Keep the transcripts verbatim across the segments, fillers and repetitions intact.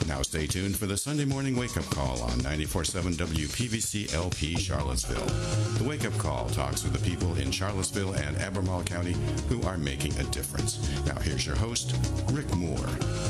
Now stay tuned for the Sunday morning wake-up call on ninety-four point seven W P V C L P Charlottesville. The wake-up call talks with the people in Charlottesville and Albemarle County who are making a difference. Now here's your host, Rick Moore.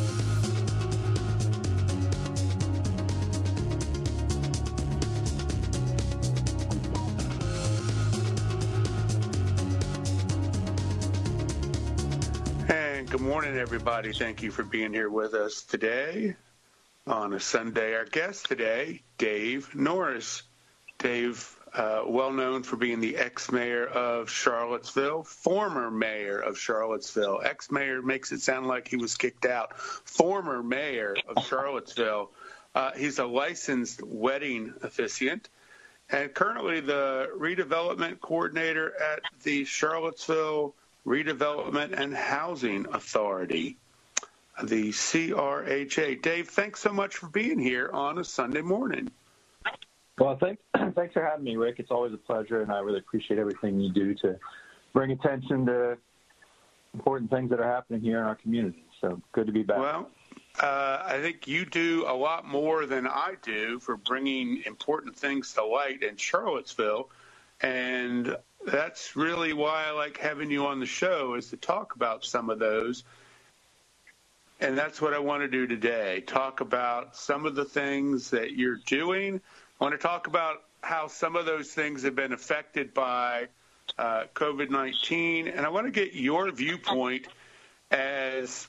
Good morning, everybody. Thank you for being here with us today on a Sunday. Our guest today, Dave Norris. Dave, uh, well known for being the ex-mayor of Charlottesville, former mayor of Charlottesville. Ex-mayor makes it sound like he was kicked out. Former mayor of Charlottesville. Uh, he's a licensed wedding officiant and currently the redevelopment coordinator at the Charlottesville Redevelopment and Housing Authority, the C R H A. Dave, thanks so much for being here on a Sunday morning. Well, thanks, thanks for having me, Rick. It's always a pleasure, and I really appreciate everything you do to bring attention to important things that are happening here in our community. So good to be back. Well, uh, I think you do a lot more than I do for bringing important things to light in Charlottesville, and that's really why I like having you on the show, is to talk about some of those. And that's what I want to do today, talk about some of the things that you're doing. I want to talk about how some of those things have been affected by uh, COVID nineteen. And I want to get your viewpoint as,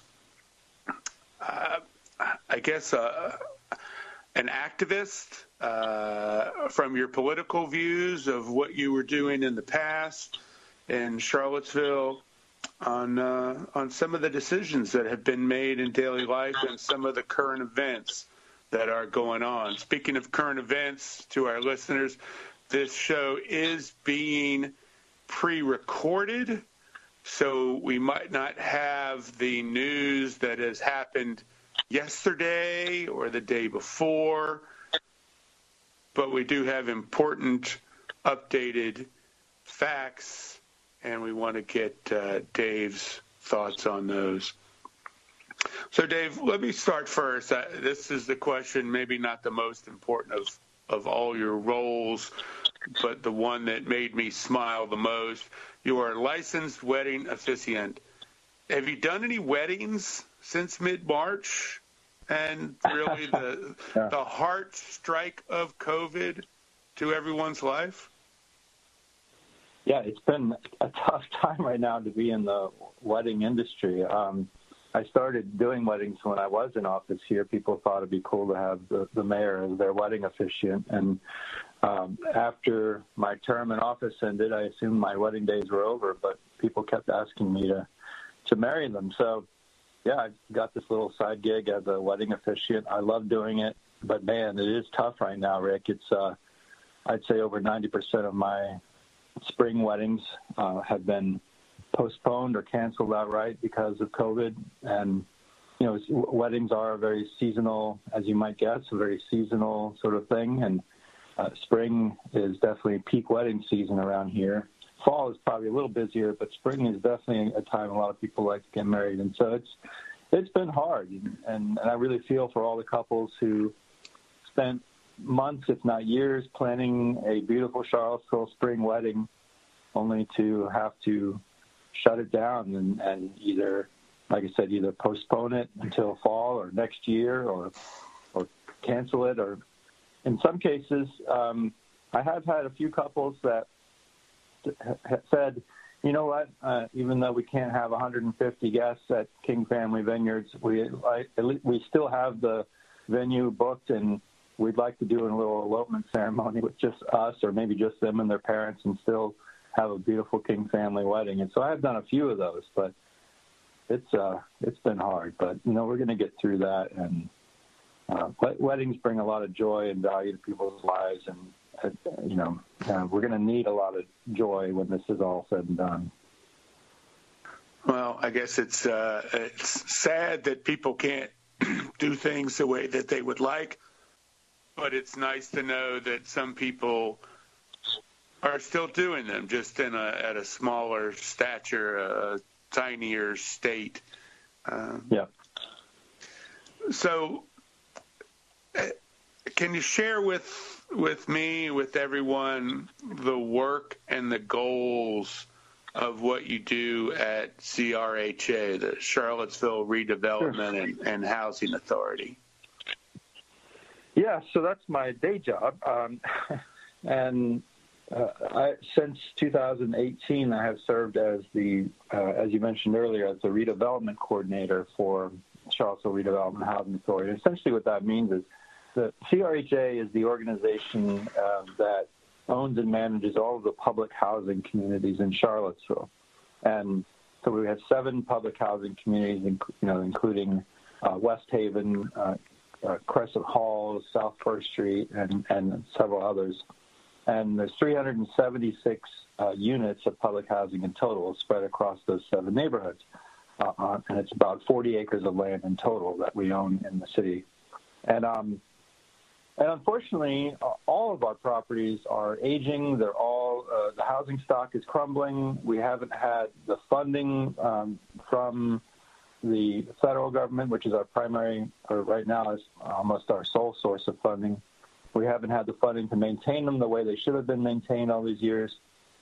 uh, I guess, uh, an activist, uh, from your political views of what you were doing in the past in Charlottesville on uh, on some of the decisions that have been made in daily life and some of the current events that are going on. Speaking of current events, to our listeners, this show is being pre-recorded, so we might not have the news that has happened yesterday or the day before, but we do have important updated facts, and we want to get uh, Dave's thoughts on those. So, Dave, let me start first. Uh, this is the question, maybe not the most important of, of all your roles, but the one that made me smile the most. You are a licensed wedding officiant. Have you done any weddings since mid-March? And really the yeah. the heart strike of COVID to everyone's life? Yeah, it's been a tough time right now to be in the wedding industry. Um, I started doing weddings when I was in office here. People thought it'd be cool to have the, the mayor as their wedding officiant. And um, after my term in office ended, I assumed my wedding days were over, but people kept asking me to, to marry them. So yeah, I got this little side gig as a wedding officiant. I love doing it, but man, it is tough right now, Rick. It's, uh, I'd say over ninety percent of my spring weddings uh, have been postponed or canceled outright because of COVID. And, you know, weddings are a very seasonal, as you might guess, a very seasonal sort of thing. And uh, spring is definitely peak wedding season around here. Fall is probably a little busier, but spring is definitely a time a lot of people like to get married. And so it's it's been hard. And, and I really feel for all the couples who spent months, if not years, planning a beautiful Charlottesville spring wedding, only to have to shut it down and, and either, like I said, either postpone it until fall or next year or or cancel it. Or in some cases, um, I have had a few couples that said, you know what, uh, even though we can't have one hundred fifty guests at King Family Vineyards, we I, we still have the venue booked, and we'd like to do a little elopement ceremony with just us or maybe just them and their parents and still have a beautiful King family wedding. And so I've done a few of those, but it's uh, it's been hard. But, you know, we're going to get through that. And uh, weddings bring a lot of joy and value to people's lives, and you know, uh, we're going to need a lot of joy when this is all said and done. Well, I guess it's uh, it's sad that people can't do things the way that they would like, but it's nice to know that some people are still doing them, just in a at a smaller stature, a tinier state. Um, yeah. So can you share with with me, with everyone, the work and the goals of what you do at C R H A, the Charlottesville Redevelopment Sure. and, and Housing Authority? Yeah, so that's my day job. Um, and uh, I, since two thousand eighteen, I have served as the, uh, as you mentioned earlier, as the redevelopment coordinator for Charlottesville Redevelopment Housing Authority. Essentially what that means is the C R H A is the organization uh, that owns and manages all of the public housing communities in Charlottesville. And so we have seven public housing communities, you know, including uh, West Haven, uh, uh, Crescent Halls, South First Street, and, and several others. And there's three hundred seventy-six uh, units of public housing in total spread across those seven neighborhoods. Uh, uh, and it's about forty acres of land in total that we own in the city. And um, And unfortunately, all of our properties are aging. They're all, uh, the housing stock is crumbling. We haven't had the funding um, from the federal government, which is our primary, or right now is almost our sole source of funding. We haven't had the funding to maintain them the way they should have been maintained all these years.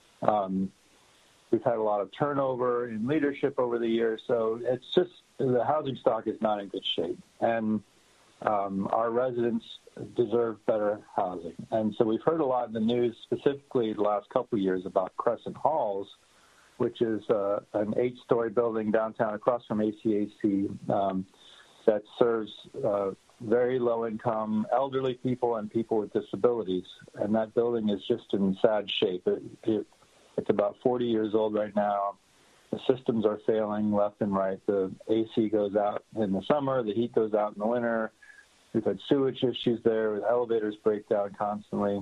Um, we've had a lot of turnover in leadership over the years. So it's just, the housing stock is not in good shape. And Um, our residents deserve better housing. And so we've heard a lot in the news, specifically the last couple of years, about Crescent Halls, which is uh, an eight-story building downtown across from A C A C um, that serves uh, very low-income elderly people and people with disabilities. And that building is just in sad shape. It, it, it's about forty years old right now. The systems are failing left and right. The A C goes out in the summer. The heat goes out in the winter. We've had sewage issues there. The elevators break down constantly.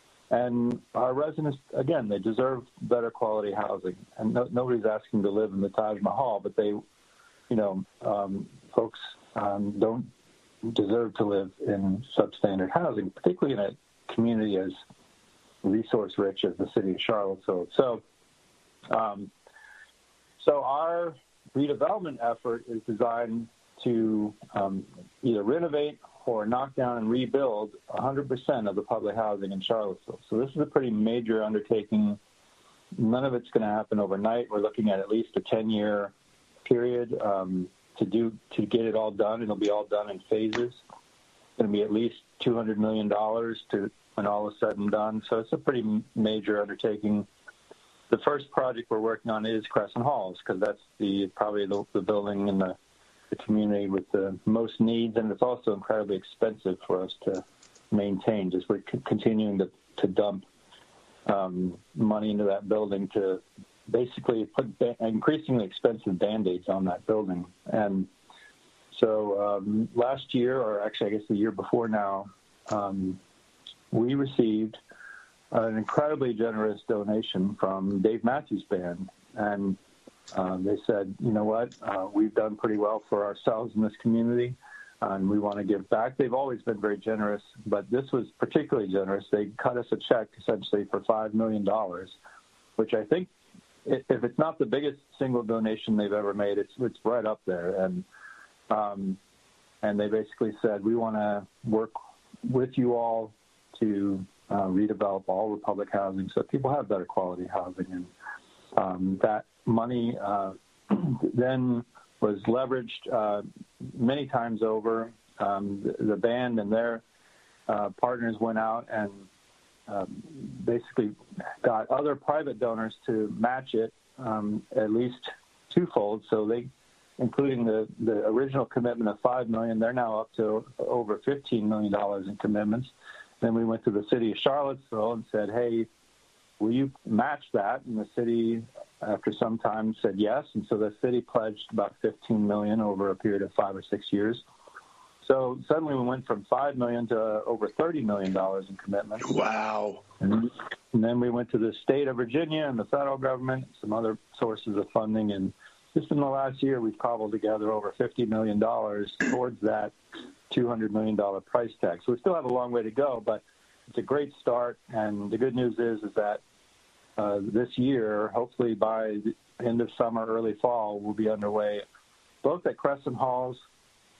And our residents, again, they deserve better quality housing. And no, nobody's asking to live in the Taj Mahal, but they, you know, um, folks um, don't deserve to live in substandard housing, particularly in a community as resource-rich as the city of Charlottesville. So, um, so our redevelopment effort is designed to um, either renovate or knock down and rebuild one hundred percent of the public housing in Charlottesville. So this is a pretty major undertaking. None of it's going to happen overnight. We're looking at at least a ten-year period um, to do to get it all done. It'll be all done in phases. It's going to be at least two hundred million dollars to when all is said and done. So it's a pretty major undertaking. The first project we're working on is Crescent Halls, because that's the probably the, the building in the the community with the most needs, and it's also incredibly expensive for us to maintain. Just we're c- continuing to, to dump um, money into that building to basically put ba- increasingly expensive Band-Aids on that building. And so um, last year, or actually I guess the year before now, um, we received an incredibly generous donation from Dave Matthews Band. And Um, they said, you know what, uh, we've done pretty well for ourselves in this community, uh, and we want to give back. They've always been very generous, but this was particularly generous. They cut us a check, essentially, for five million dollars, which I think, if it's not the biggest single donation they've ever made, it's it's right up there. And um, and they basically said, we want to work with you all to uh, redevelop all the public housing so people have better quality housing. And um, that money uh, then was leveraged uh, many times over. Um, the, the band and their uh, partners went out and uh, basically got other private donors to match it um, at least twofold. So they, including the, the original commitment of five million dollars, they're now up to over fifteen million dollars in commitments. Then we went to the city of Charlottesville and said, hey, will you match that? And the city, after some time, said yes. And so the city pledged about fifteen million dollars over a period of five or six years. So suddenly we went from five million dollars to over thirty million dollars in commitments. Wow. And, and then we went to the state of Virginia and the federal government, some other sources of funding. And just in the last year, we've cobbled together over fifty million dollars towards that two hundred million dollars price tag. So we still have a long way to go, but it's a great start. And the good news is, is that Uh, this year, hopefully by the end of summer, early fall, we'll be underway both at Crescent Halls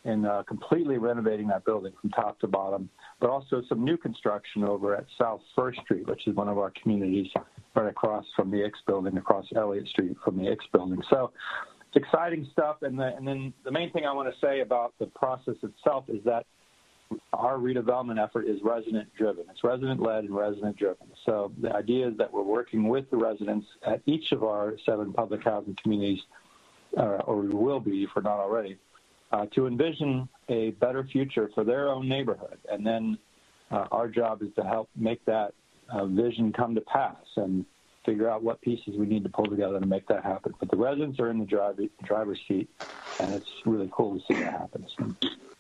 in uh, completely renovating that building from top to bottom, but also some new construction over at South First Street, which is one of our communities right across from the Ix building, across Elliott Street from the Ix building. So it's exciting stuff. And, the, and then the main thing I want to say about the process itself is that our redevelopment effort is resident-driven. It's resident-led and resident-driven. So the idea is that we're working with the residents at each of our seven public housing communities, uh, or we will be if we're not already, uh, to envision a better future for their own neighborhood. And then uh, our job is to help make that uh, vision come to pass and figure out what pieces we need to pull together to make that happen. But the residents are in the driver, driver's seat, and it's really cool to see that happen. So.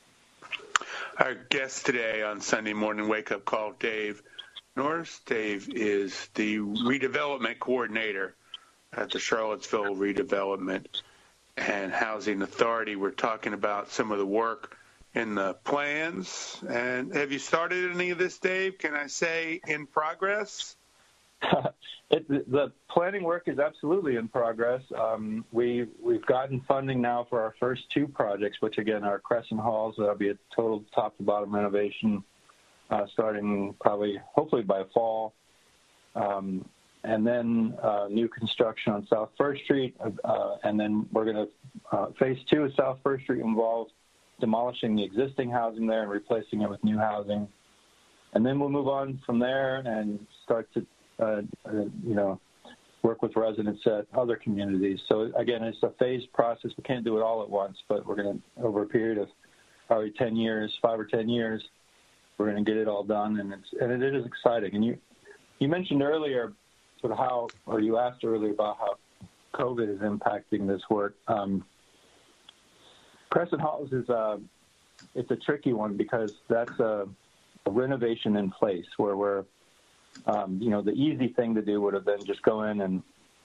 Our guest today on Sunday Morning Wake Up Call, Dave Norris. Dave is the redevelopment coordinator at the Charlottesville Redevelopment and Housing Authority. We're talking about some of the work in the plans. And have you started any of this, Dave? Can I say in progress? It, the planning work is absolutely in progress. Um, we, we've gotten funding now for our first two projects, which, again, are Crescent Halls. That'll be a total top-to-bottom renovation uh, starting probably, hopefully, by fall. Um, and then uh, new construction on South First Street. Uh, and then we're going to, uh, phase two of South First Street involves demolishing the existing housing there and replacing it with new housing. And then we'll move on from there and start to Uh, uh, you know, work with residents at other communities. So again, it's a phased process. We can't do it all at once, but we're going to, over a period of probably ten years, five or ten years, we're going to get it all done, and it's and it is exciting. And you, you mentioned earlier, sort of how, or you asked earlier about how COVID is impacting this work. Um, Crescent Halls is a, it's a tricky one because that's a, a renovation in place where we're Um, you know, the easy thing to do would have been just go in and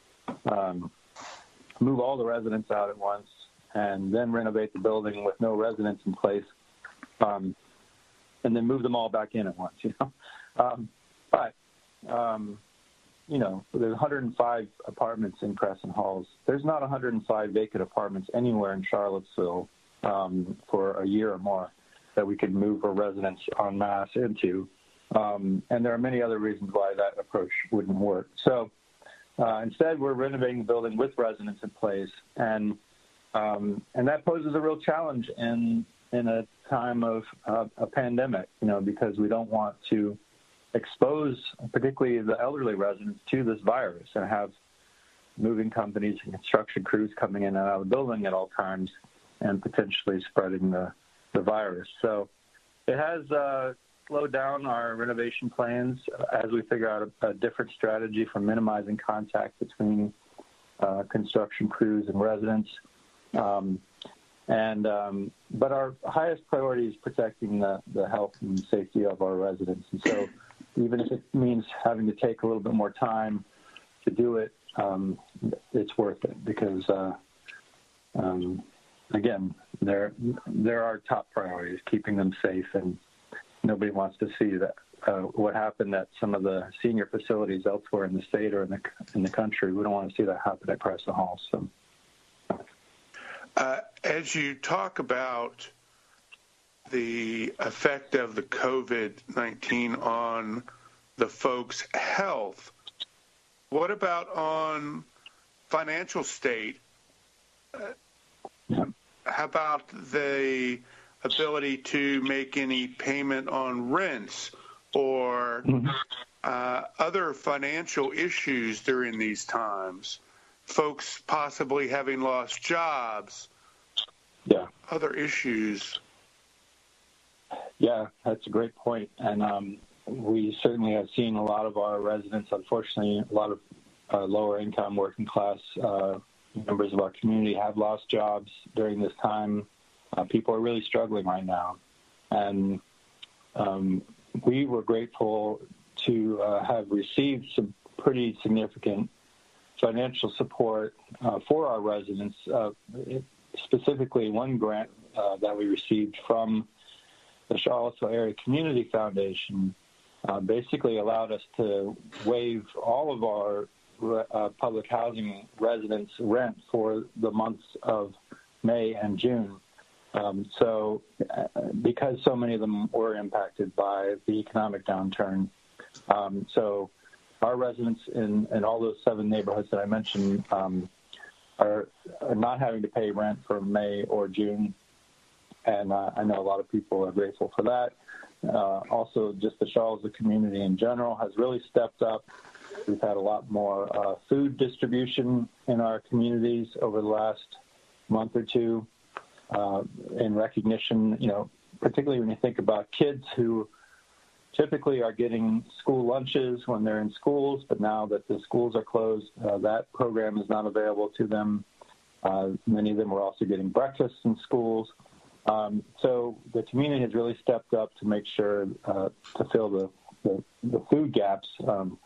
um, move all the residents out at once and then renovate the building with no residents in place, um, and then move them all back in at once, you know. Um, but, um, you know, there's one hundred five apartments in Crescent Halls. There's not one hundred five vacant apartments anywhere in Charlottesville um, for a year or more that we could move our residents en masse into. Um, and there are many other reasons why that approach wouldn't work. So uh, instead, we're renovating the building with residents in place, and um, and that poses a real challenge in in a time of uh, a pandemic, you know, because we don't want to expose, particularly the elderly residents, to this virus and have moving companies and construction crews coming in and out of the building at all times and potentially spreading the, the virus. So it has uh, slowed down our renovation plans as we figure out a, a different strategy for minimizing contact between uh, construction crews and residents. Um, and um, but our highest priority is protecting the, the health and safety of our residents. And so even if it means having to take a little bit more time to do it, um, it's worth it because, uh, um, again, they're, they're our top priorities, keeping them safe, and nobody wants to see that uh, what happened at some of the senior facilities elsewhere in the state or in the in the country. We don't want to see that happen at Crescent Halls. So, uh, as you talk about the effect of the COVID nineteen on the folks' health, what about on financial state? Uh, yeah. How about the ability to make any payment on rents or mm-hmm. uh, other financial issues during these times? Folks possibly having lost jobs, yeah, other issues. Yeah, that's a great point. And um, we certainly have seen a lot of our residents, unfortunately, a lot of uh, lower income, working class uh, members of our community have lost jobs during this time. Uh, people are really struggling right now. And um, we were grateful to uh, have received some pretty significant financial support uh, for our residents, uh, it, specifically one grant uh, that we received from the Charlottesville Area Community Foundation uh, basically allowed us to waive all of our uh, public housing residents' rent for the months of May and June. Um, so uh, because so many of them were impacted by the economic downturn. Um, so our residents in, in all those seven neighborhoods that I mentioned um, are, are not having to pay rent for May or June. And uh, I know a lot of people are grateful for that. Uh, also, just the Charlottesville community in general has really stepped up. We've had a lot more uh, food distribution in our communities over the last month or two uh, in recognition, you know, particularly when you think about kids who typically are getting school lunches when they're in schools, but now that the schools are closed, uh, that program is not available to them. Uh, many of them are also getting breakfast in schools. Um, so the community has really stepped up to make sure uh, to fill the, the, the food gaps. Um,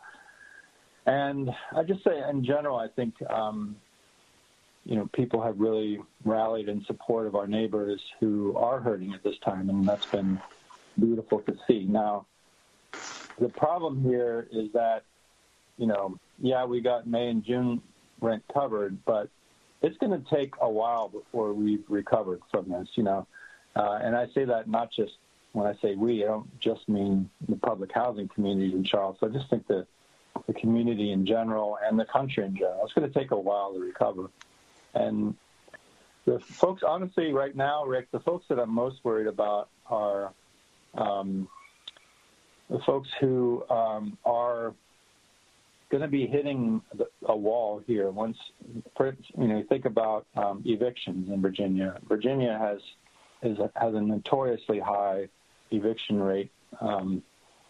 and I just say, in general, I think, um, you know, people have really rallied in support of our neighbors who are hurting at this time, and that's been beautiful to see. Now, the problem here is that, you know, yeah, we got May and June rent covered, but it's going to take a while before we've recovered from this, you know. Uh, and I say that not just when I say we, I don't just mean the public housing communities in Charlottesville. I just think that the community in general and the country in general, it's going to take a while to recover. And the folks, honestly, right now, Rick, the folks that I'm most worried about are um, the folks who um, are going to be hitting the, a wall here once, for, you know, think about um, evictions in Virginia. Virginia has is a, has a notoriously high eviction rate. Um,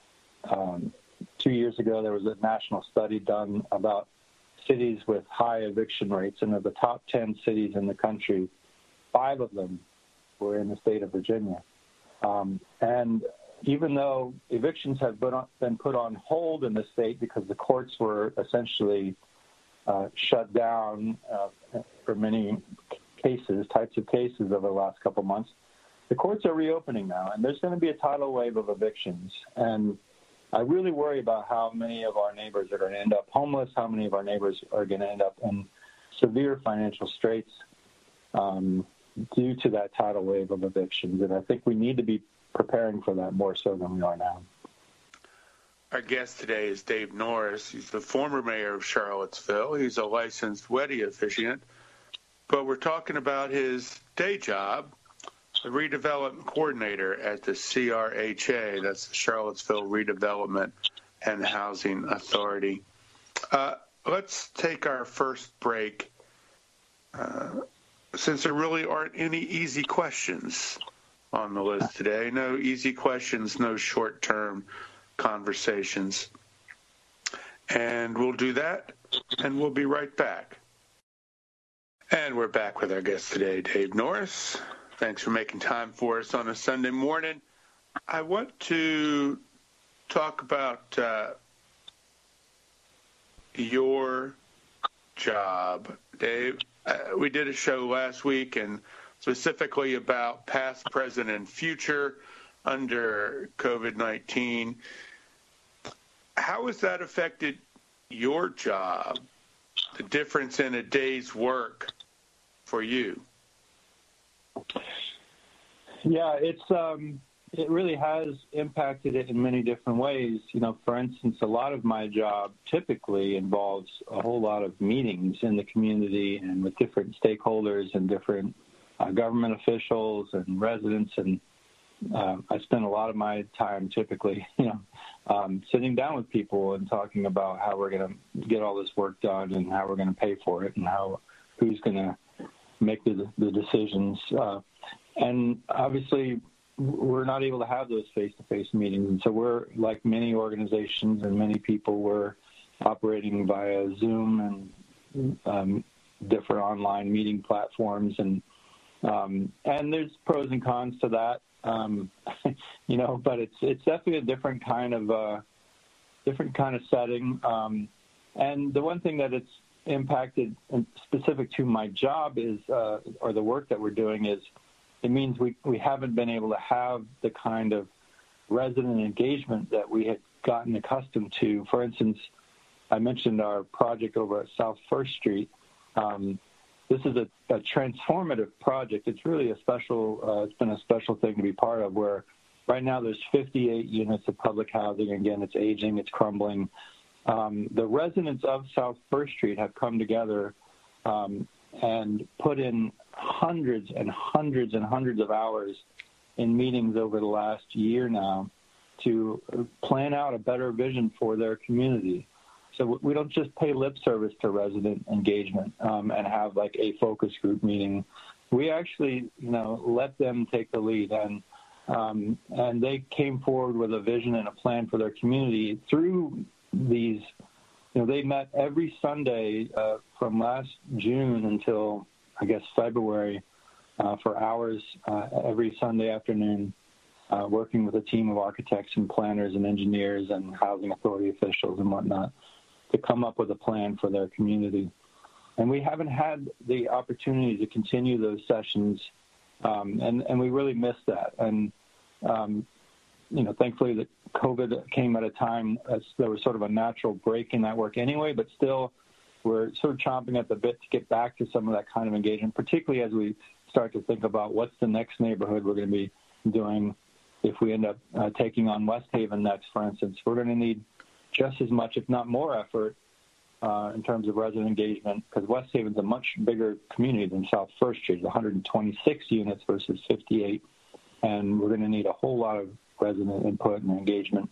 um, two years ago, there was a national study done about cities with high eviction rates, and of the top ten cities in the country, five of them were in the state of Virginia. Um, and even though evictions have been, on, been put on hold in the state because the courts were essentially uh, shut down uh, for many cases, types of cases over the last couple months, the courts are reopening now, and there's going to be a tidal wave of evictions. And I really worry about how many of our neighbors are going to end up homeless, how many of our neighbors are going to end up in severe financial straits um, due to that tidal wave of evictions. And I think we need to be preparing for that more so than we are now. Our guest today is Dave Norris. He's the former mayor of Charlottesville. He's a licensed wedding officiant. But we're talking about his day job, the redevelopment coordinator at the C R H A, that's the Charlottesville Redevelopment and Housing Authority. Uh, let's take our first break, uh, since there really aren't any easy questions on the list today. No easy questions, no short-term conversations. And we'll do that, and we'll be right back. And we're back with our guest today, Dave Norris. Thanks for making time for us on a Sunday morning. I want to talk about uh, your job, Dave. Uh, we did a show last week, and specifically about past, present, and future under COVID nineteen. How has that affected your job, the difference in a day's work for you? Yeah, it's um, it really has impacted it in many different ways. You know, for instance, a lot of my job typically involves a whole lot of meetings in the community and with different stakeholders and different uh, government officials and residents. And uh, I spend a lot of my time typically, you know, um, sitting down with people and talking about how we're going to get all this work done and how we're going to pay for it and how who's going to make the, the decisions. Uh, and obviously, we're not able to have those face-to-face meetings. And so we're, like many organizations and many people, we're operating via Zoom and um, different online meeting platforms. And um, and there's pros and cons to that, um, you know, but it's it's definitely a different kind of uh, different kind of setting. Um, and the one thing that it's impacted and specific to my job is, uh, or the work that we're doing is, it means we, we haven't been able to have the kind of resident engagement that we had gotten accustomed to. For instance, I mentioned our project over at South First Street. Um, this is a, a transformative project. It's really a special, uh, it's been a special thing to be part of, where right now there's fifty-eight units of public housing. Again, it's aging, it's crumbling. Um, the residents of South First Street have come together um, and put in hundreds and hundreds and hundreds of hours in meetings over the last year now to plan out a better vision for their community. So we don't just pay lip service to resident engagement um, and have like a focus group meeting. We actually, you know, let them take the lead, and um, and they came forward with a vision and a plan for their community through these. You know, they met every Sunday uh, from last June until I guess February uh, for hours uh, every Sunday afternoon, uh, working with a team of architects and planners and engineers and housing authority officials and whatnot, to come up with a plan for their community. And we haven't had the opportunity to continue those sessions, um, and, and we really missed that. And, um, you know, thankfully that COVID came at a time as there was sort of a natural break in that work anyway, but still we're sort of chomping at the bit to get back to some of that kind of engagement, particularly as we start to think about what's the next neighborhood we're going to be doing. If we end up uh, taking on West Haven next, for instance, we're going to need just as much, if not more, effort uh, in terms of resident engagement, because West Haven's a much bigger community than South First Street, one hundred twenty-six units versus fifty-eight, and we're going to need a whole lot of resident input and engagement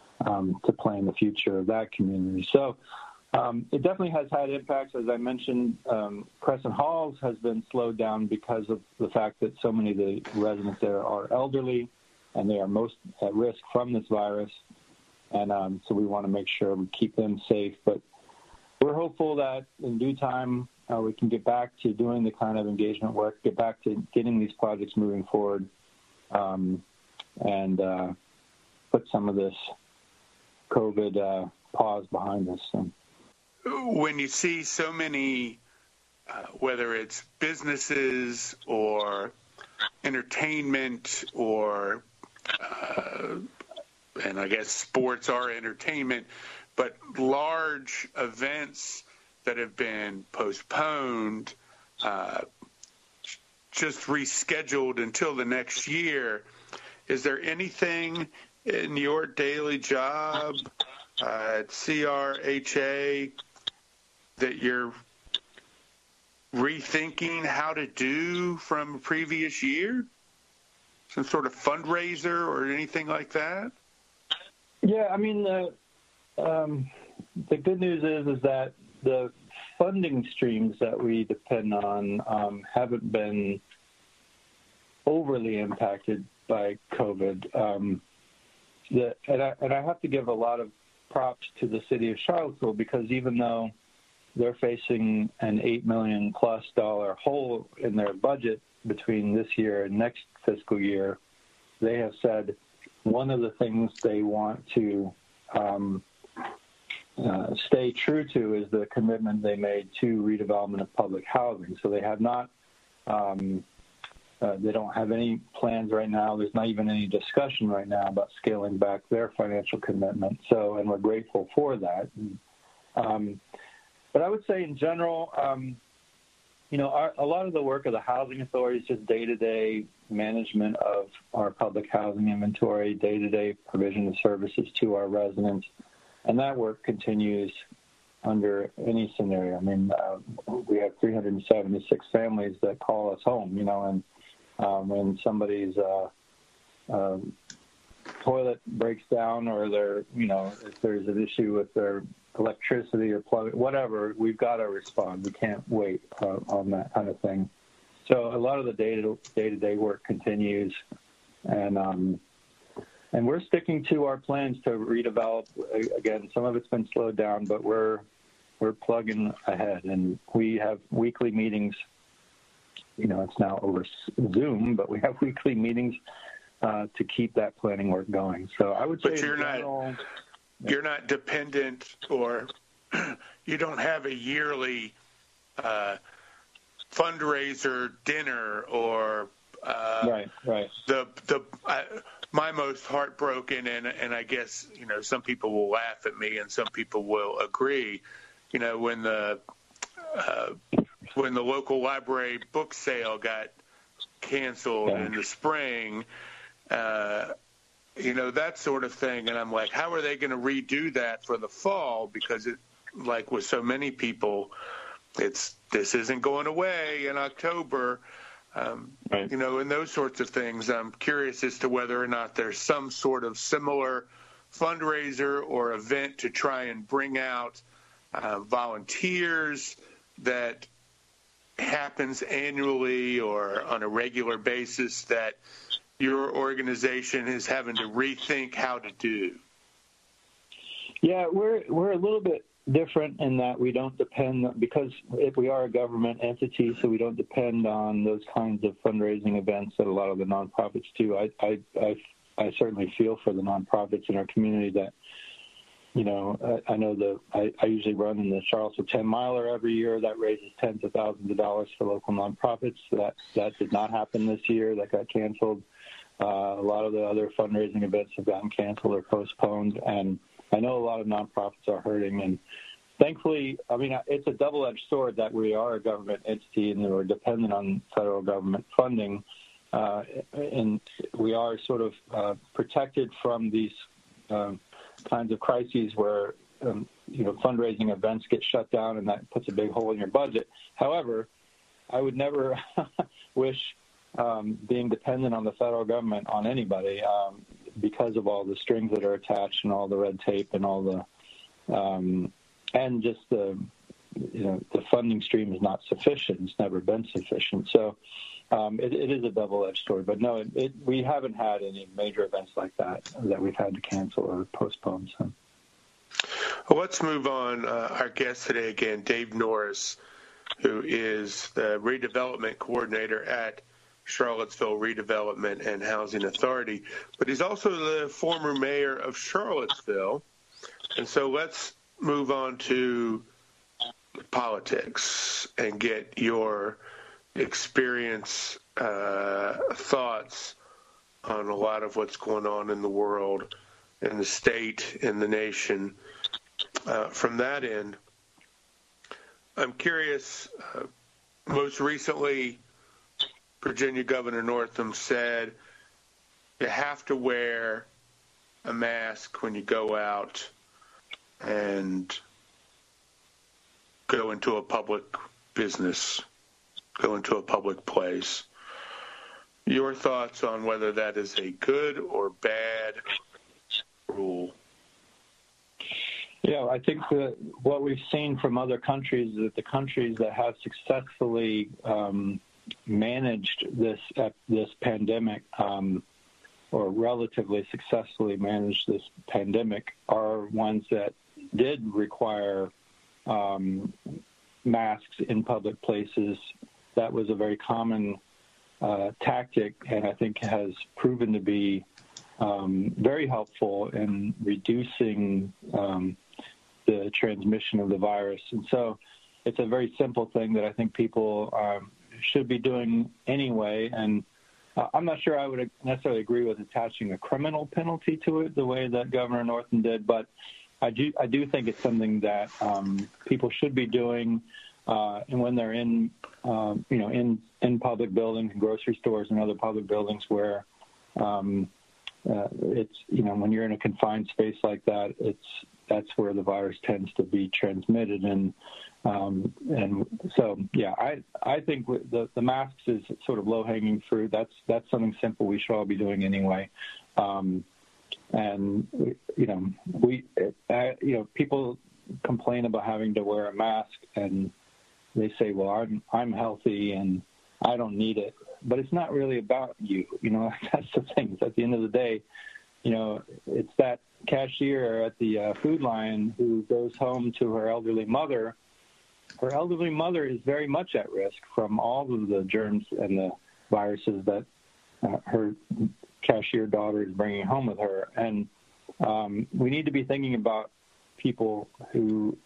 um, to plan the future of that community. So um, it definitely has had impacts. As I mentioned, um, Crescent Halls has been slowed down because of the fact that so many of the residents there are elderly, and they are most at risk from this virus. And um, so we want to make sure we keep them safe. But we're hopeful that in due time uh, we can get back to doing the kind of engagement work, get back to getting these projects moving forward, um, and uh, put some of this COVID uh, pause behind us. So. When you see so many, uh, whether it's businesses or entertainment or uh, and I guess sports are entertainment, but large events that have been postponed, uh, just rescheduled until the next year. Is there anything in your daily job uh, at C R H A that you're rethinking how to do from a previous year? Some sort of fundraiser or anything like that? Yeah, I mean, the um, the good news is is that the funding streams that we depend on um, haven't been overly impacted by COVID. Um, the, and, I, and I have to give a lot of props to the city of Charlottesville, because even though they're facing an eight million plus dollar hole in their budget between this year and next fiscal year, they have said one of the things they want to um, uh, stay true to is the commitment they made to redevelopment of public housing. So they have not, um, uh, they don't have any plans right now. There's not even any discussion right now about scaling back their financial commitment. So, and we're grateful for that. Um, but I would say in general, um, you know, our, a lot of the work of the housing authority is just day-to-day management of our public housing inventory, day-to-day provision of services to our residents, and that work continues under any scenario. I mean, uh, we have three hundred seventy-six families that call us home, you know, and um, when somebody's uh, uh, toilet breaks down, or they're, you know, if there's an issue with their electricity or plumbing, whatever, we've got to respond. We can't wait uh, on that kind of thing. So a lot of the day-to-day work continues, and um, and we're sticking to our plans to redevelop. Again, some of it's been slowed down, but we're we're plugging ahead, and we have weekly meetings. You know, it's now over Zoom, but we have weekly meetings uh, to keep that planning work going. So I would say, but you're general, not you're not dependent, or you don't have a yearly Uh, fundraiser dinner, or uh, right, right. The the uh, my most heartbroken, and and I guess, you know, some people will laugh at me and some people will agree. You know, when the uh, when the local library book sale got canceled yeah. in the spring, uh, you know, that sort of thing. And I'm like, how are they going to redo that for the fall? Because it, like with so many people, it's this isn't going away in October. Um, right. You know, and those sorts of things. I'm curious as to whether or not there's some sort of similar fundraiser or event to try and bring out uh, volunteers that happens annually or on a regular basis that your organization is having to rethink how to do. Yeah, we're we're a little bit different in that we don't depend, because if we are a government entity, so we don't depend on those kinds of fundraising events that a lot of the nonprofits do. I I I, I certainly feel for the nonprofits in our community that, you know, I, I know the I, I usually run in the Charlottesville ten miler every year. That raises tens of thousands of dollars for local nonprofits. So that that did not happen this year. That got canceled. Uh, a lot of the other fundraising events have gotten canceled or postponed, and I know a lot of nonprofits are hurting. And thankfully, I mean, it's a double-edged sword that we are a government entity and we're dependent on federal government funding, uh, and we are sort of uh, protected from these um, kinds of crises where, um, you know, fundraising events get shut down and that puts a big hole in your budget. However, I would never wish um, being dependent on the federal government on anybody um, because of all the strings that are attached and all the red tape and all the, um, and just the, you know, the funding stream is not sufficient. It's never been sufficient. So um, it, it is a double-edged sword. But no, it, it, we haven't had any major events like that that we've had to cancel or postpone. So. Well, let's move on. Uh, our guest today again, Dave Norris, who is the redevelopment coordinator at Charlottesville Redevelopment and Housing Authority, but he's also the former mayor of Charlottesville. And so let's move on to politics and get your experience, uh, thoughts on a lot of what's going on in the world, in the state, in the nation. Uh, from that end, I'm curious, uh, most recently, Virginia Governor Northam said you have to wear a mask when you go out and go into a public business, go into a public place. Your thoughts on whether that is a good or bad rule? Yeah, I think that what we've seen from other countries is that the countries that have successfully um, managed this uh, this pandemic, um, or relatively successfully managed this pandemic, are ones that did require um, masks in public places. That was a very common uh, tactic, and I think has proven to be um, very helpful in reducing um, the transmission of the virus. And so it's a very simple thing that I think people um, should be doing anyway. And uh, I'm not sure I would necessarily agree with attaching a criminal penalty to it the way that Governor Northam did, but I do I do think it's something that um, people should be doing. Uh, and when they're in, um, you know, in, in public buildings, grocery stores and other public buildings where um, uh, it's, you know, when you're in a confined space like that, it's, that's where the virus tends to be transmitted. And, um, and so, yeah, I, I think the, the masks is sort of low hanging fruit. That's, that's something simple we should all be doing anyway. Um, and, you know, we, uh, you know, people complain about having to wear a mask and they say, well, I'm, I'm healthy and I don't need it, but it's not really about you. You know, that's the thing. At the end of the day, you know, it's that cashier at the uh, Food Lion who goes home to her elderly mother. Her elderly mother is very much at risk from all of the germs and the viruses that uh, her cashier daughter is bringing home with her. And um, we need to be thinking about people who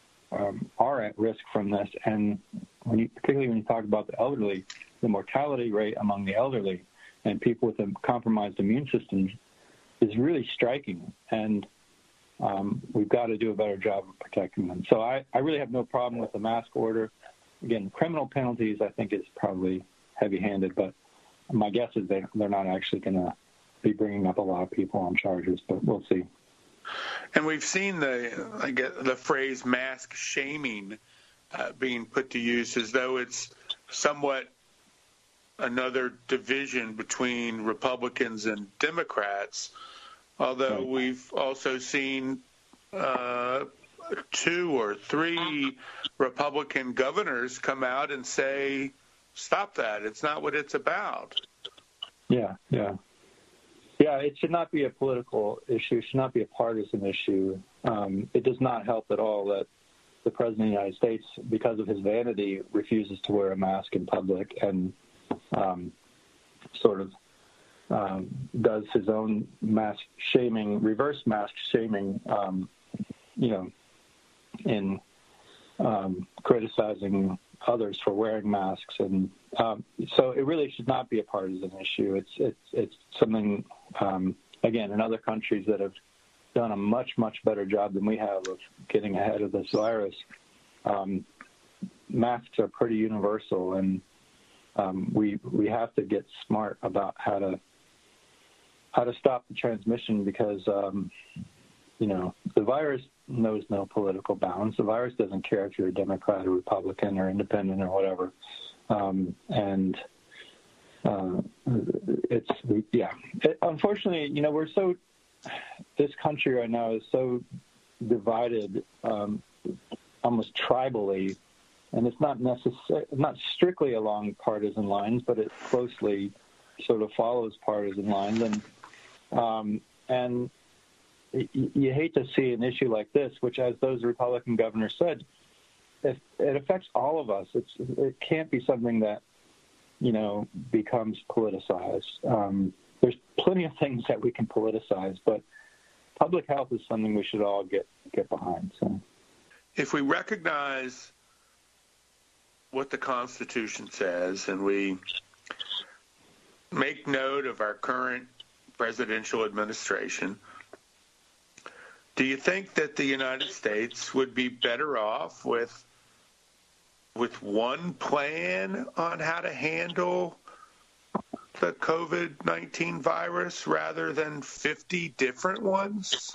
um, are at risk from this. And when you, particularly when you talk about the elderly, the mortality rate among the elderly and people with a compromised immune system is really striking. And um, we've got to do a better job of protecting them. So I, I really have no problem with the mask order. again, criminal penalties, I think, is probably heavy-handed, but my guess is they, they're not actually going to be bringing up a lot of people on charges, but we'll see. And we've seen the, I guess, the phrase mask shaming uh, being put to use as though it's somewhat another division between Republicans and Democrats, although right. we've also seen uh, two or three Republican governors come out and say, stop that. It's not what it's about. Yeah, yeah. Yeah, it should not be a political issue. It should not be a partisan issue. Um, it does not help at all that the President of the United States, because of his vanity, refuses to wear a mask in public and um, sort of um, does his own mask shaming, reverse mask shaming, um, you know, in um, criticizing others for wearing masks. And um, so it really should not be a partisan issue. It's it's it's something, um, again, in other countries that have done a much, much better job than we have of getting ahead of this virus. Um, masks are pretty universal, and um, we we have to get smart about how to how to stop the transmission because, um, you know, the virus knows no political bounds. The virus doesn't care if you're a Democrat or Republican or independent or whatever. Um, and uh, it's, yeah. It, unfortunately, you know, we're so, this country right now is so divided, um, almost tribally, and it's not necessarily, not strictly along partisan lines, but it closely sort of follows partisan lines. And, um, and, you hate to see an issue like this, which, as those Republican governors said, it, it affects all of us. It's, it can't be something that, you know, becomes politicized. Um, there's plenty of things that we can politicize, but public health is something we should all get, get behind. So, if we recognize what the Constitution says and we make note of our current presidential administration, do you think that the United States would be better off with with one plan on how to handle the COVID nineteen virus rather than fifty different ones?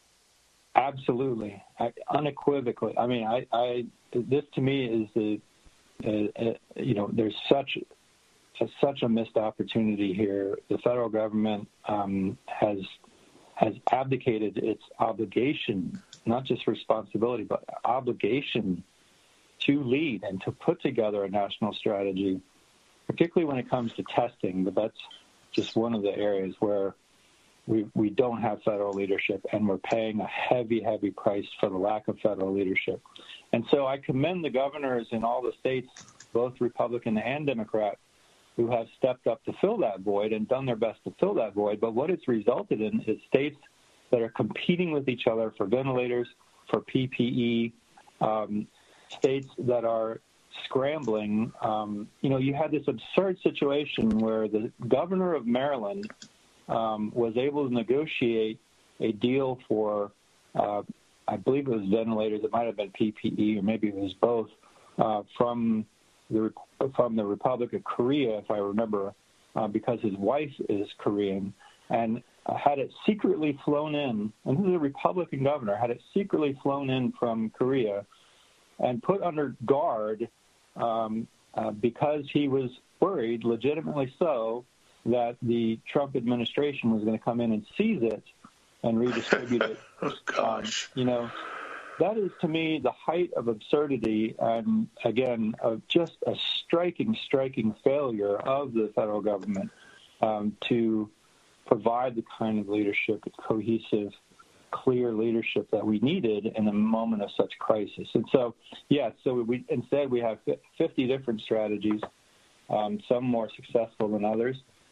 Absolutely, I, unequivocally. I mean, I, I this to me is the uh, uh, you know, there's such a, such a missed opportunity here. The federal government um, has. has abdicated its obligation, not just responsibility, but obligation to lead and to put together a national strategy, particularly when it comes to testing. But that's just one of the areas where we we don't have federal leadership, and we're paying a heavy, heavy price for the lack of federal leadership. And so I commend the governors in all the states, both Republican and Democrat, who have stepped up to fill that void and done their best to fill that void. But what it's resulted in is states that are competing with each other for ventilators, for P P E, um, states that are scrambling. Um, you know, you had this absurd situation where the governor of Maryland um, was able to negotiate a deal for, uh, I believe it was ventilators, it might have been P P E, or maybe it was both, uh, from the from the Republic of Korea, if I remember, uh, because his wife is Korean, and uh, had it secretly flown in, and this is a Republican governor, had it secretly flown in from Korea and put under guard um, uh, because he was worried, legitimately so, that the Trump administration was going to come in and seize it and redistribute it. Oh, gosh. Um, you know, that is, to me, the height of absurdity and, again, of just a striking, striking failure of the federal government um, to provide the kind of leadership, cohesive, clear leadership that we needed in a moment of such crisis. And so, yeah, so we instead we have fifty different strategies, um, some more successful than others.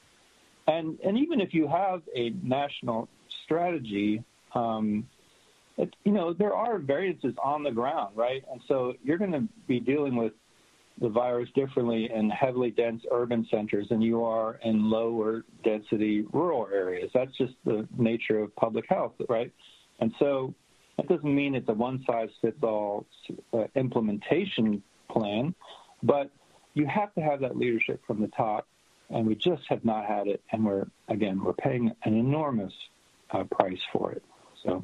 And, and even if you have a national strategy, um, It, you know, there are variances on the ground, right? And so you're going to be dealing with the virus differently in heavily dense urban centers than you are in lower density rural areas. That's just the nature of public health, right? And so that doesn't mean it's a one-size-fits-all uh, implementation plan. But you have to have that leadership from the top, and we just have not had it. And we're, again, we're paying an enormous uh, price for it. So,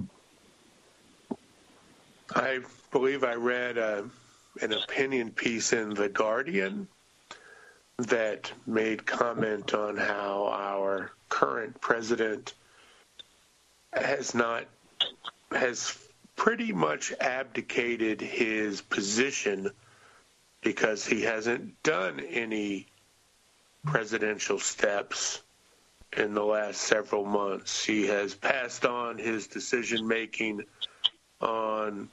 I believe I read uh, an opinion piece in The Guardian that made comment on how our current president has not, has pretty much abdicated his position because he hasn't done any presidential steps in the last several months. He has passed on his decision-making on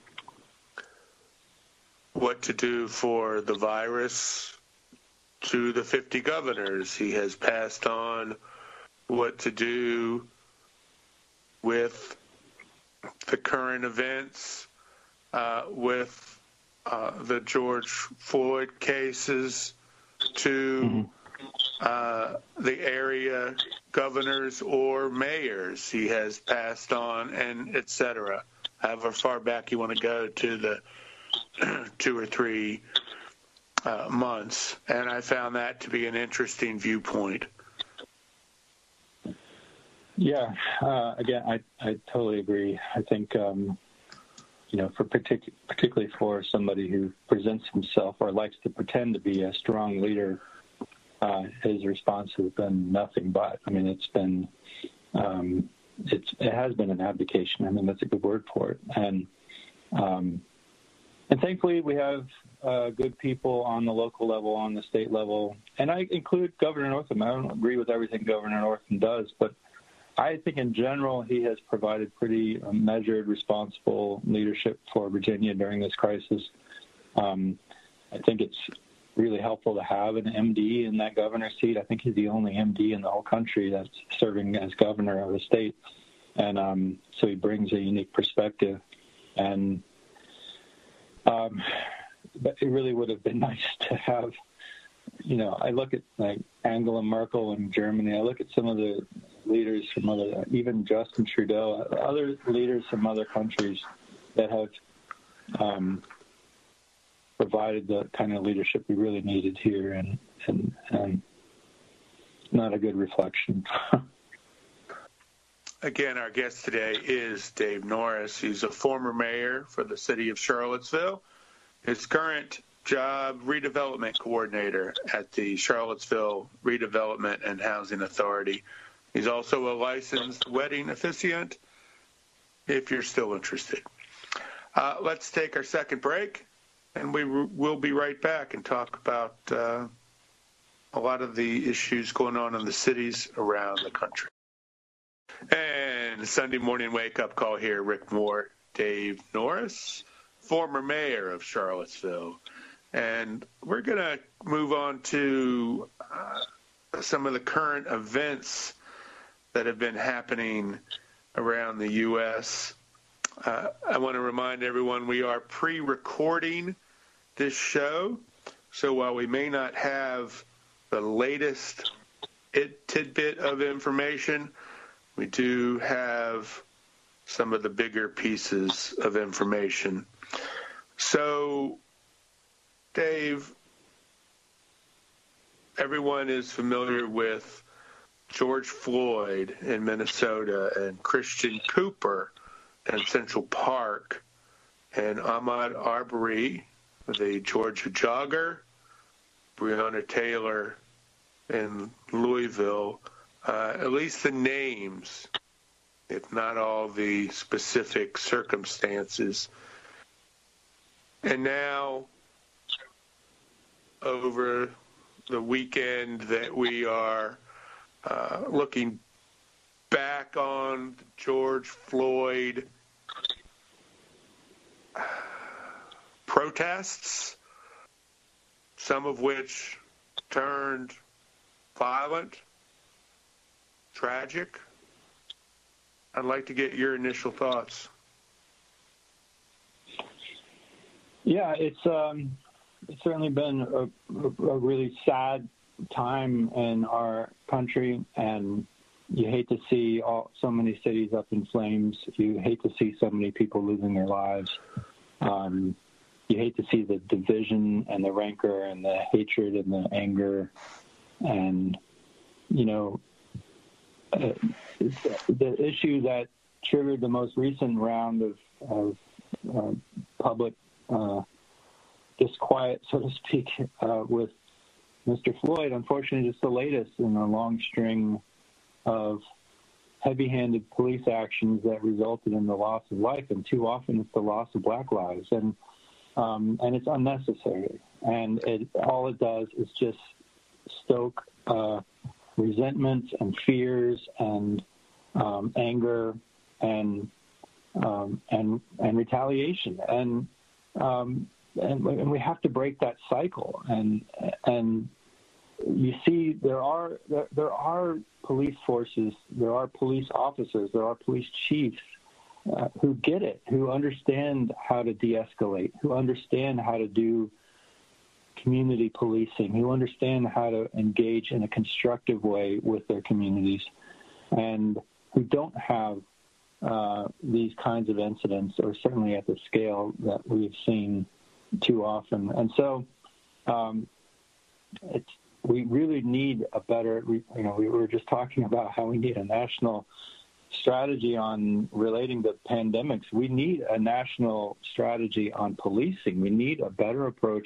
what to do for the virus to the fifty governors. He has passed on what to do with the current events, uh, with uh, the George Floyd cases, to mm-hmm. uh, the area governors or mayors. He has passed on, and et cetera. However far back you want to go to the two or three uh, months. And I found that to be an interesting viewpoint. Yeah, uh, again, I, I totally agree. I think, um, you know, for partic- particularly for somebody who presents himself or likes to pretend to be a strong leader, uh, his response has been nothing but. I mean, it's been, um, it's, it has been an abdication. I mean, that's a good word for it. And, um, and thankfully we have uh, good people on the local level, on the state level, and I include Governor Northam. I don't agree with everything Governor Northam does, but I think in general he has provided pretty measured, responsible leadership for Virginia during this crisis. Um, I think it's really helpful to have an M D in that governor's seat. I think he's the only M D in the whole country that's serving as governor of the state. And um, so he brings a unique perspective. And um, but it really would have been nice to have, you know, I look at like Angela Merkel in Germany. I look at some of the leaders from other, even Justin Trudeau, other leaders from other countries that have um, provided the kind of leadership we really needed here, and, and, and not a good reflection. Again, our guest today is Dave Norris. He's a former mayor for the city of Charlottesville. His current job, redevelopment coordinator at the Charlottesville Redevelopment and Housing Authority. He's also a licensed wedding officiant, if you're still interested. Uh, let's take our second break, and we will be right back and talk about uh, a lot of the issues going on in the cities around the country. And Sunday morning wake-up call here, Rick Moore, Dave Norris, former mayor of Charlottesville. And we're going to move on to uh, some of the current events that have been happening around the U S Uh, I want to remind everyone we are pre-recording this show, so while we may not have the latest it, tidbit of information, we do have some of the bigger pieces of information. So, Dave, everyone is familiar with George Floyd in Minnesota and Christian Cooper in Central Park and Ahmaud Arbery, the Georgia jogger, Breonna Taylor in Louisville. Uh, at least the names, if not all the specific circumstances. And now, over the weekend that we are uh, looking back on George Floyd protests, some of which turned violent, tragic. I'd like to get your initial thoughts. Yeah, it's um, it's certainly been a, a really sad time in our country, and you hate to see all, so many cities up in flames. You hate to see so many people losing their lives. Um, you hate to see the division and the rancor and the hatred and the anger. And, you know, uh, the issue that triggered the most recent round of, of uh, public uh, disquiet, so to speak, uh, with Mister Floyd, unfortunately, just the latest in a long string of heavy-handed police actions that resulted in the loss of life, and too often it's the loss of Black lives, and um, and it's unnecessary. And it, all it does is just stoke uh, resentments and fears and um, anger and um, and and retaliation, and, um, and and we have to break that cycle. And and you see, there are there, there are police forces, there are police officers, there are police chiefs uh, who get it, who understand how to de-escalate, who understand how to do community policing, who understand how to engage in a constructive way with their communities, and who don't have uh, these kinds of incidents, or certainly at the scale that we've seen too often. And so um, it's we really need a better, you know, we were just talking about how we need a national strategy on relating to pandemics. We need a national strategy on policing. We need a better approach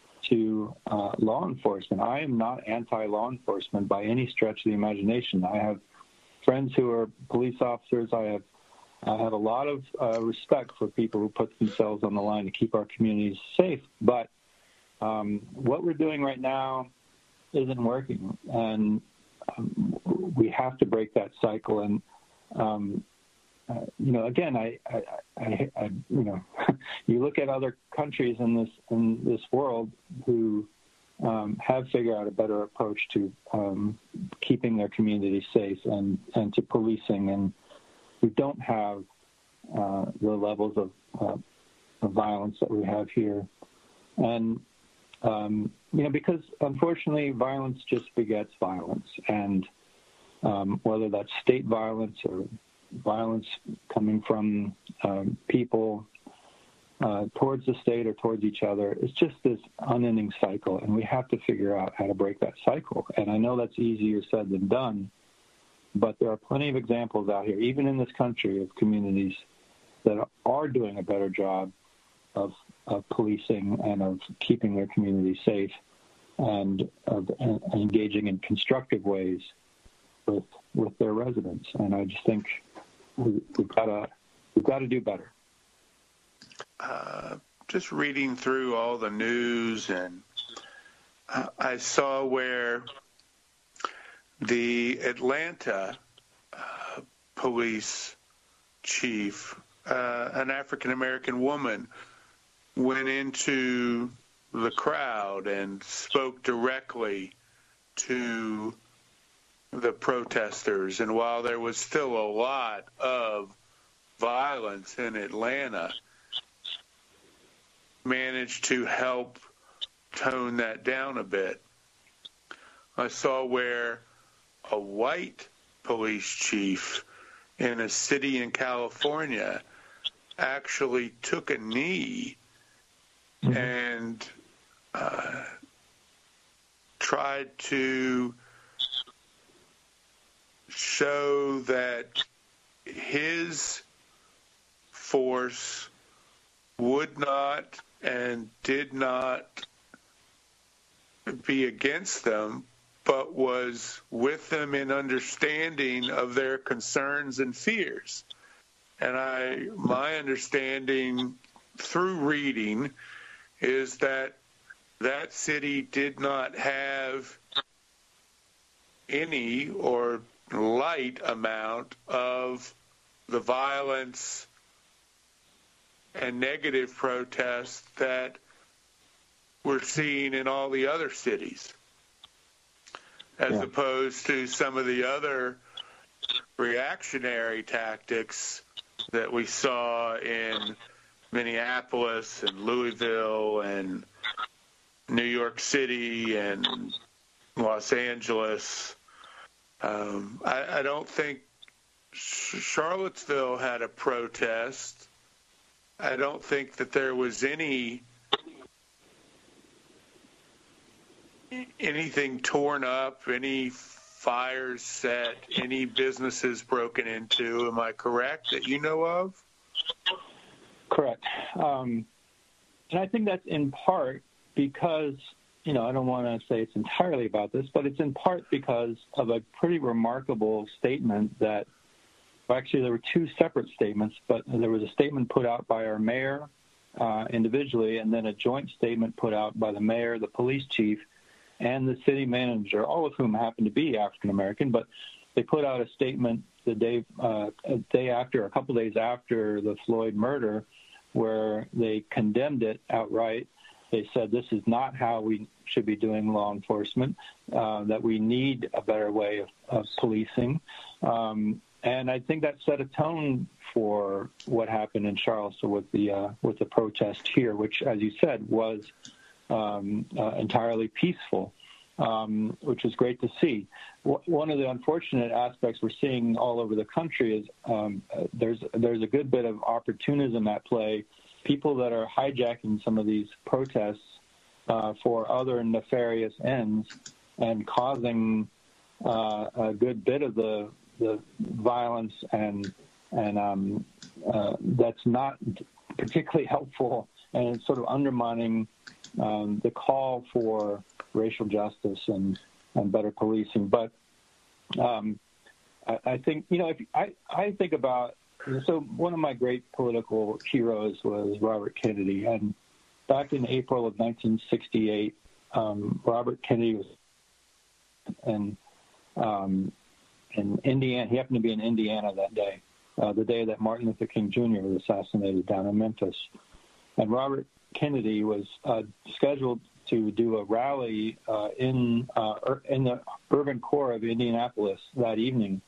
to uh, law enforcement. I am not anti-law enforcement by any stretch of the imagination. I have friends who are police officers. I have I have a lot of uh, respect for people who put themselves on the line to keep our communities safe. But um, what we're doing right now isn't working, and um, we have to break that cycle. And um, uh, you know, again, I, I, I, I, you know, you look at other countries in this in this world who um, have figured out a better approach to um, keeping their communities safe and, and to policing, and we don't have uh, the levels of, uh, of violence that we have here. And Um, you know, because unfortunately, violence just begets violence, and um, whether that's state violence or violence coming from um, people uh, towards the state or towards each other, it's just this unending cycle, and we have to figure out how to break that cycle. And I know that's easier said than done, but there are plenty of examples out here, even in this country, of communities that are doing a better job of, of policing and of keeping their community safe, and of and engaging in constructive ways with with their residents. And I just think we, we've got to we've got to do better. Uh, just reading through all the news, and uh, I saw where the Atlanta uh, police chief, uh, an African-American woman, went into the crowd and spoke directly to the protesters. And while there was still a lot of violence in Atlanta, managed to help tone that down a bit. I saw where a white police chief in a city in California actually took a knee Mm-hmm. and uh, tried to show that his force would not and did not be against them, but was with them in understanding of their concerns and fears. And I, my understanding through reading is that that city did not have any or light amount of the violence and negative protests that we're seeing in all the other cities, as yeah. opposed to some of the other reactionary tactics that we saw in Minneapolis and Louisville and New York City and Los Angeles. Um, I, I don't think Charlottesville had a protest. I don't think that there was any anything torn up, any fires set, any businesses broken into. Am I correct that you know of? Correct. Um, and I think that's in part because, you know, I don't want to say it's entirely about this, but it's in part because of a pretty remarkable statement that, well, actually there were two separate statements, but there was a statement put out by our mayor uh, individually, and then a joint statement put out by the mayor, the police chief, and the city manager, all of whom happen to be African American, but they put out a statement the day uh, a day after, a couple days after the Floyd murder, where they condemned it outright. They said this is not how we should be doing law enforcement, uh, that we need a better way of, of policing. Um, and I think that set a tone for what happened in Charlottesville with the uh, with the protest here, which, as you said, was um, uh, entirely peaceful, um, which is great to see. W- one of the unfortunate aspects we're seeing all over the country is um, uh, there's there's a good bit of opportunism at play. People that are hijacking some of these protests uh, for other nefarious ends and causing uh, a good bit of the the violence and and um, uh, that's not particularly helpful, and it's sort of undermining um, the call for racial justice and, and better policing. But um, I, I think you know if I I think about. So one of my great political heroes was Robert Kennedy, and back in April of nineteen sixty-eight, um, Robert Kennedy was in, um, in Indiana. He happened to be in Indiana that day, uh, the day that Martin Luther King Junior was assassinated down in Memphis. And Robert Kennedy was uh, scheduled to do a rally uh, in uh, in the urban core of Indianapolis that evening.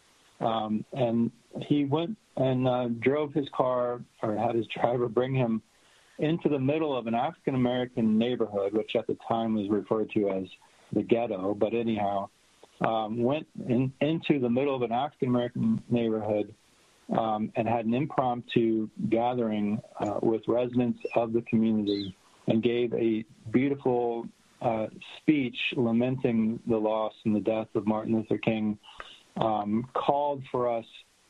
Um, and he went and uh, drove his car, or had his driver bring him into the middle of an African-American neighborhood, which at the time was referred to as the ghetto. But anyhow, um, went in, into the middle of an African-American neighborhood um, and had an impromptu gathering uh, with residents of the community and gave a beautiful uh, speech lamenting the loss and the death of Martin Luther King. Um, called for us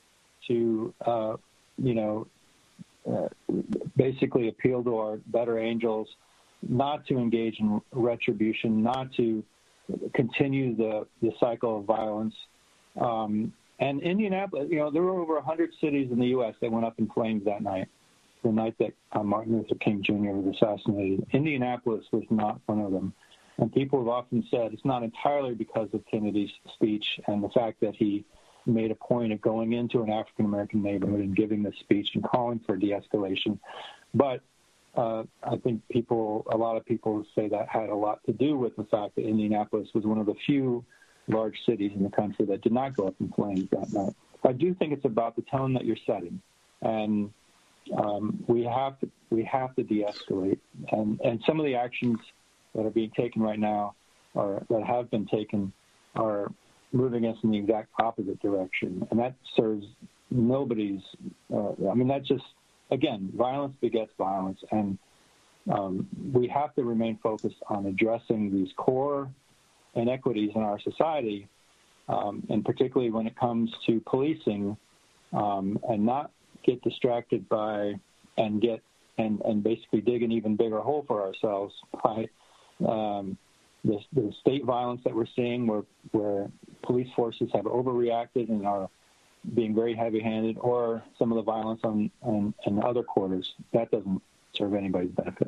to, uh, you know, uh, basically appeal to our better angels, not to engage in retribution, not to continue the, the cycle of violence. Um, and Indianapolis, you know, there were over one hundred cities in the U S that went up in flames that night, the night that uh, Martin Luther King Junior was assassinated. Indianapolis was not one of them. And people have often said it's not entirely because of Kennedy's speech and the fact that he made a point of going into an African-American neighborhood and giving this speech and calling for de-escalation. But uh, I think people, a lot of people say that had a lot to do with the fact that Indianapolis was one of the few large cities in the country that did not go up in flames that night. I do think it's about the tone that you're setting. And um, we have to we have to de-escalate. And, and some of the actions that are being taken right now, or that have been taken, are moving us in the exact opposite direction. And that serves nobody's, uh, I mean, that just, again, violence begets violence. And um, we have to remain focused on addressing these core inequities in our society, um, and particularly when it comes to policing, um, and not get distracted by and get and, and basically dig an even bigger hole for ourselves by Um, the, the state violence that we're seeing, where where police forces have overreacted and are being very heavy-handed, or some of the violence on, on, on other quarters, that doesn't serve anybody's benefit.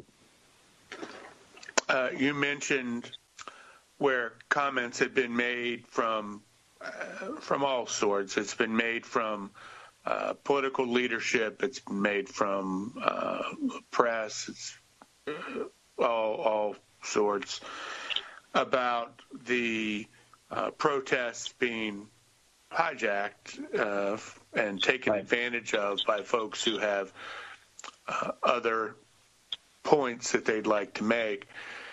Uh, you mentioned where comments had been made from uh, from all sorts. It's been made from uh, political leadership. It's been made from uh, press. It's uh, all all. sorts about the uh, protests being hijacked uh, and taken right. advantage of by folks who have uh, other points that they'd like to make.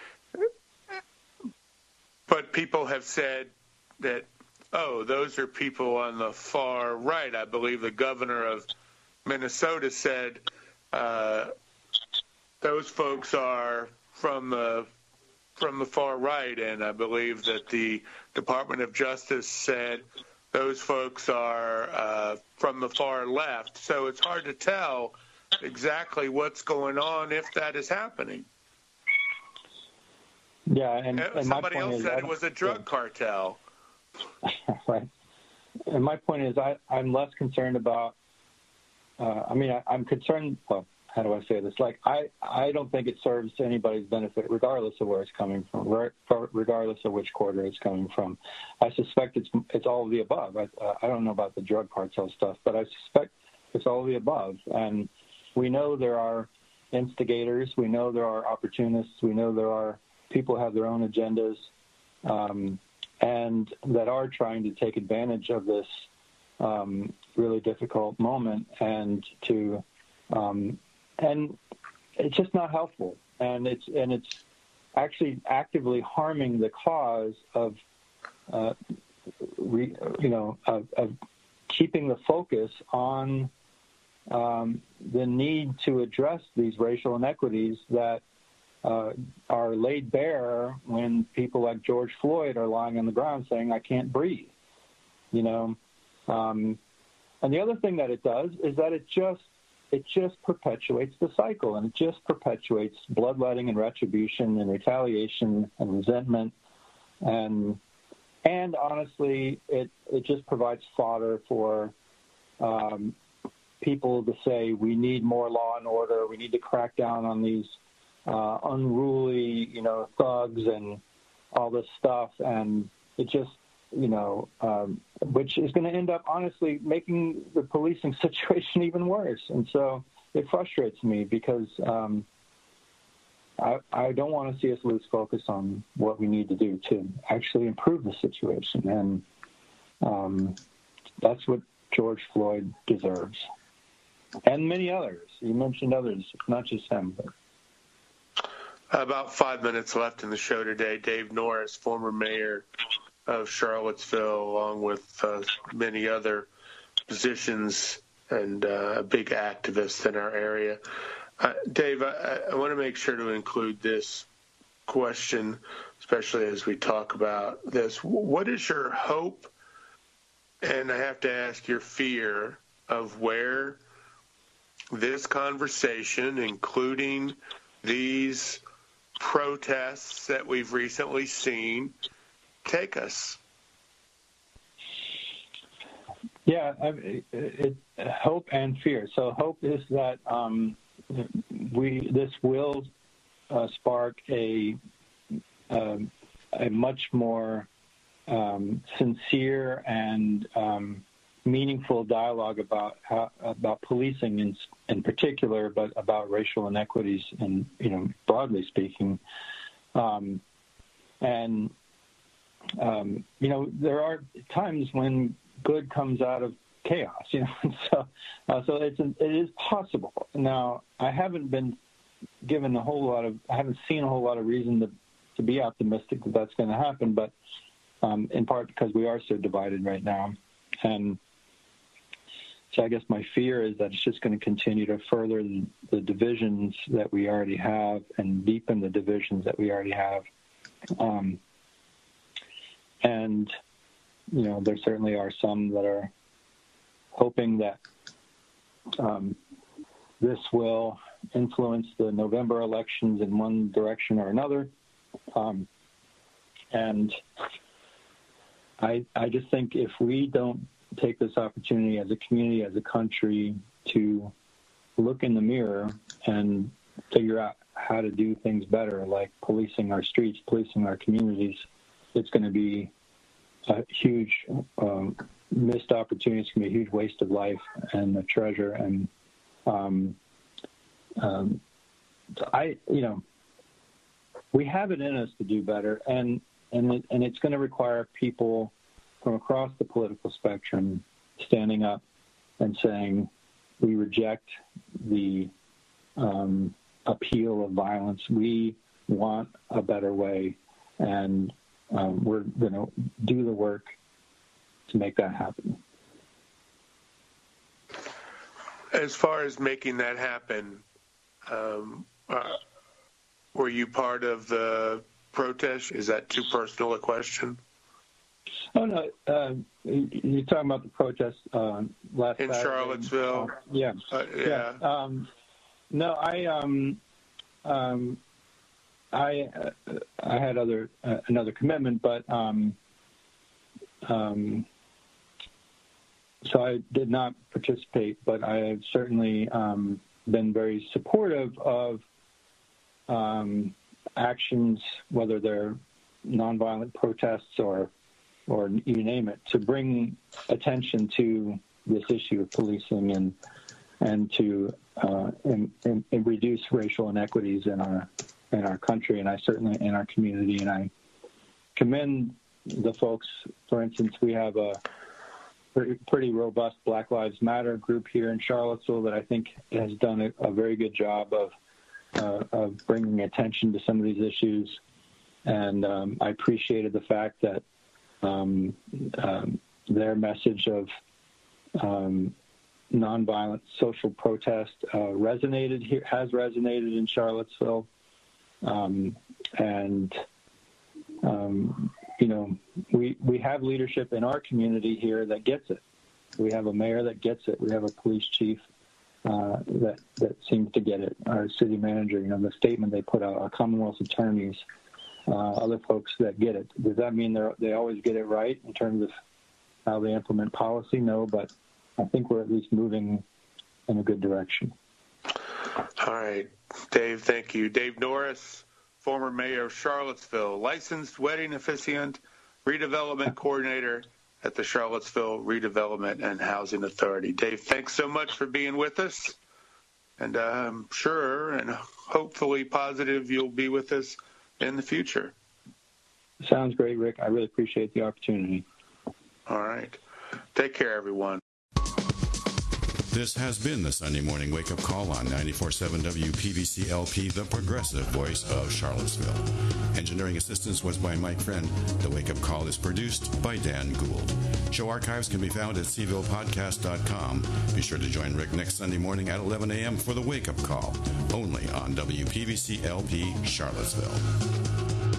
But people have said that, oh, those are people on the far right. I believe the governor of Minnesota said uh, those folks are from the from the far right, and I believe that the Department of Justice said those folks are uh, from the far left. So it's hard to tell exactly what's going on if that is happening. Yeah, and, and somebody my point else is, said it was a drug yeah. cartel. Right. And my point is, I, I'm less concerned about. Uh, I mean, I, I'm concerned. Well, how do I say this? Like, I, I don't think it serves anybody's benefit, regardless of where it's coming from, regardless of which quarter it's coming from. I suspect it's it's all of the above. I, uh, I don't know about the drug cartel stuff, but I suspect it's all of the above. And we know there are instigators. We know there are opportunists. We know there are people who have their own agendas, um, and that are trying to take advantage of this um, really difficult moment and to um, and it's just not helpful, and it's and it's actually actively harming the cause of uh, re, you know of, of keeping the focus on um, the need to address these racial inequities that uh, are laid bare when people like George Floyd are lying on the ground saying, "I can't breathe," you know. Um, and the other thing that it does is that it just it just perpetuates the cycle, and it just perpetuates bloodletting and retribution and retaliation and resentment, and and honestly, it it just provides fodder for um, people to say we need more law and order, we need to crack down on these uh, unruly, you know, thugs and all this stuff, and it just, you know, um, which is going to end up, honestly, making the policing situation even worse. And so it frustrates me because um, I, I don't want to see us lose focus on what we need to do to actually improve the situation. And um, that's what George Floyd deserves. And many others. You mentioned others, not just him. But. About five minutes left in the show today. Dave Norris, former mayor of Charlottesville, along with uh, many other positions and uh, a big activist in our area. Uh, Dave, I, I want to make sure to include this question, especially as we talk about this. What is your hope, and I have to ask your fear, of where this conversation, including these protests that we've recently seen, take us? Yeah, it, it, hope and fear. So hope is that um, we this will uh, spark a um, a much more um, sincere and um, meaningful dialogue about how, about policing in in particular, but about racial inequities and, you know, broadly speaking. Um, and Um, you know, there are times when good comes out of chaos, you know, so uh, so it's it is possible. Now, I haven't been given a whole lot of, I haven't seen a whole lot of reason to, to be optimistic that that's going to happen, but um, in part because we are so divided right now. And so I guess my fear is that it's just going to continue to further the, the divisions that we already have and deepen the divisions that we already have. Um, And, you know, there certainly are some that are hoping that um, this will influence the November elections in one direction or another. Um, and I, I just think if we don't take this opportunity as a community, as a country, to look in the mirror and figure out how to do things better, like policing our streets, policing our communities, it's going to be a huge um, missed opportunity. It's going to be a huge waste of life and a treasure. And um, um, I, you know, we have it in us to do better, and and it, and it's going to require people from across the political spectrum standing up and saying we reject the um, appeal of violence. We want a better way, and um, we're going to do the work to make that happen. As far as making that happen, um, uh, were you part of the protest? Is that too personal a question? Oh, no. Uh, you're talking about the protest uh, last in Saturday. Charlottesville? Uh, yeah. Uh, yeah. yeah. Um, no, I um, um, I uh, I had other uh, another commitment, but um, um, so I did not participate. But I have certainly um, been very supportive of um, actions, whether they're nonviolent protests or or you name it, to bring attention to this issue of policing and and to uh, and, and, and reduce racial inequities in our in our country, and I certainly in our community. And I commend the folks. For instance, we have a pretty, pretty robust Black Lives Matter group here in Charlottesville that I think has done a, a very good job of uh, of bringing attention to some of these issues. And um, I appreciated the fact that um, um, their message of um, nonviolent social protest uh, resonated here, has resonated in Charlottesville. Um, and, um, you know, we, we have leadership in our community here that gets it. We have a mayor that gets it. We have a police chief uh, that, that seems to get it. Our city manager, you know, the statement they put out, our Commonwealth attorneys, uh, other folks that get it. Does that mean they they always get it right in terms of how they implement policy? No, but I think we're at least moving in a good direction. All right. Dave, thank you. Dave Norris, former mayor of Charlottesville, licensed wedding officiant, redevelopment coordinator at the Charlottesville Redevelopment and Housing Authority. Dave, thanks so much for being with us. And I'm sure and hopefully positive you'll be with us in the future. Sounds great, Rick. I really appreciate the opportunity. All right. Take care, everyone. This has been the Sunday Morning Wake-Up Call on ninety-four point seven W P V C L P, the progressive voice of Charlottesville. Engineering assistance was by Mike Friend. The Wake-Up Call is produced by Dan Gould. Show archives can be found at c ville podcast dot com. Be sure to join Rick next Sunday morning at eleven a.m. for the Wake-Up Call, only on W P V C L P Charlottesville.